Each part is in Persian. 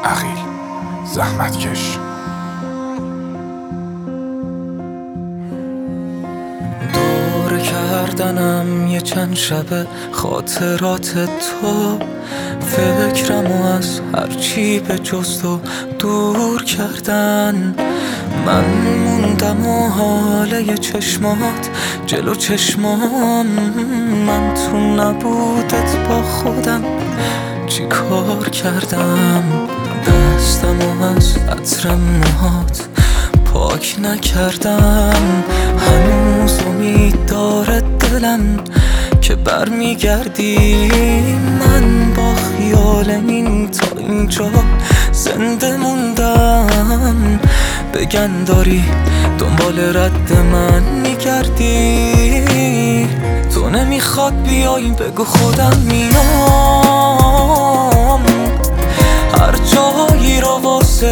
عقیل زحمتکش. دور کردنم یه چند شبه خاطرات تو، فکرمو از هرچی به جز تو دور کردن. من موندم و حاله چشمات جلو چشمام، من تو نبودت با خودم چی کار کردم. دستمو از عطر موهات پاک نکردم، هنوز امید داره دلم که برمیگردی. من با خیال این تا اینجا زنده موندم، بگن داری دنبال رد من میگردی. تو نمیخواد بیایی بگو خودم میام، هر جایی رو واسه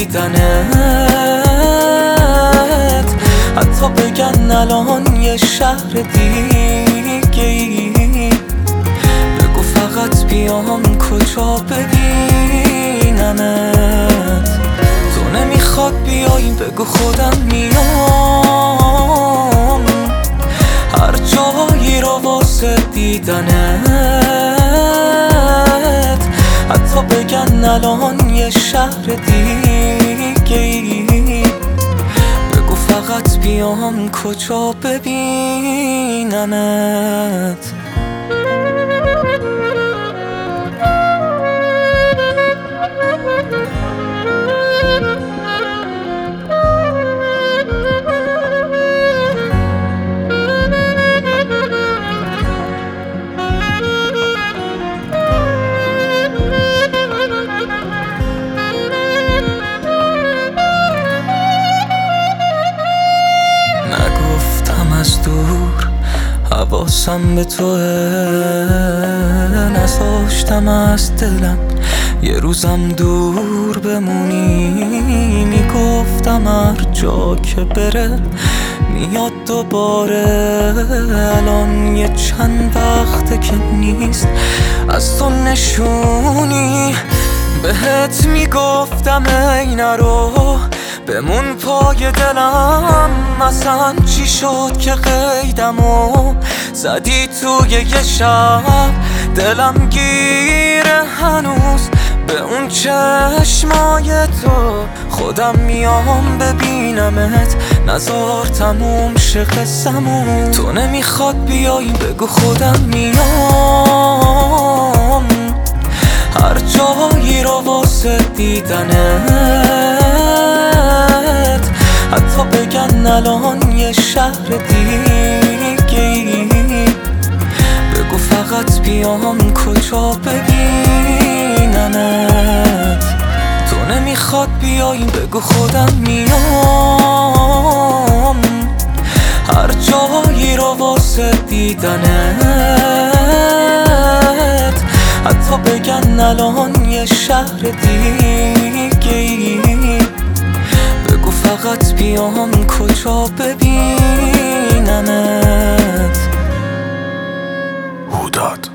دیدنت، حتی بگن الان یه شهر دیگه ای. بگو فقط بیام کجا ببینمت. تو نمیخواد بیایی بگو خودم میام، هر جایی رو واسه دیدنت، حتی بگن الان یه شهر دیگه ای. بگو فقط بیام کجا ببینمت. از دور حواسم به توه، نذاشتم از دلم یه روزم دور بمونی. میگفتم هر جا که بره میاد دوباره، الان یه چند وقته که نیست از تو نشونی. بهت میگفتم ای نرو بمون پای دلم، اصلا چی شد که قیدمو زدی توی یه شب. دلم گیره هنوز به اون چشمای تو، خودم میام ببینمت، نزار تموم شه قصه‌مون. تو نمیخواد بیایی بگو خودم میام، هر جایی رو واسه دیدنت، حتی بگن الان یه شهر دیگه ای. بگو فقط بیام کجا ببینمت. تو نمیخواد بیایی بگو خودم میام، هر جایی رو واسه دیدنت، حتی بگن الان یه شهر دیگه ای. بگو فقط بیام کجا ببینمت. هوداد